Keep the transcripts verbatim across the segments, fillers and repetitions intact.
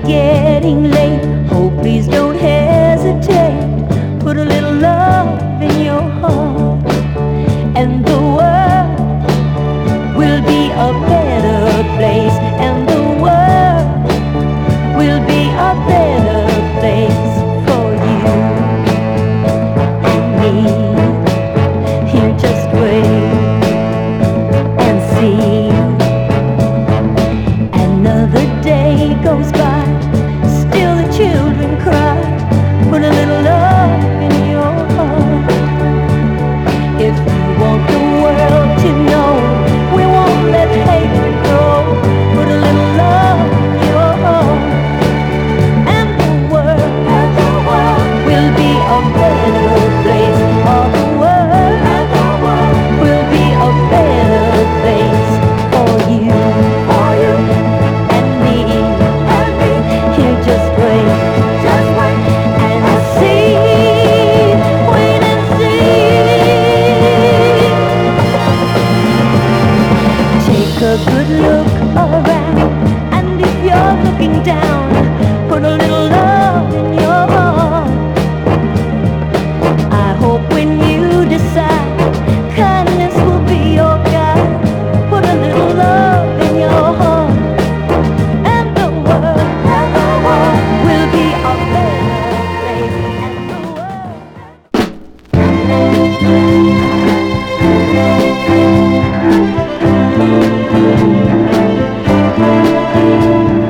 getting late. Oh, please don't hesitate. Put a little love in your heart, and the world will be a better place. And the world will be a better place for you and me. Here, just wait and see. Another day goes by, still the children cry. Put a little love in your heart. If you want the world to know, we won't let hate grow. Put a little love in your heart, and the world, and the world will be a better place. All the world, and the world will be a better place for you, for you and me, and me. Here, just wait, just wait and see, wait and see. Take a good look around, and if you're looking down, put a little love in your heart. I hope when you decide, kindness will be your guide. Put a little love in your heart, and the world, and the world will be a better place. And the world.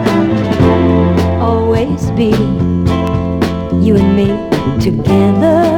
Always be you and me together.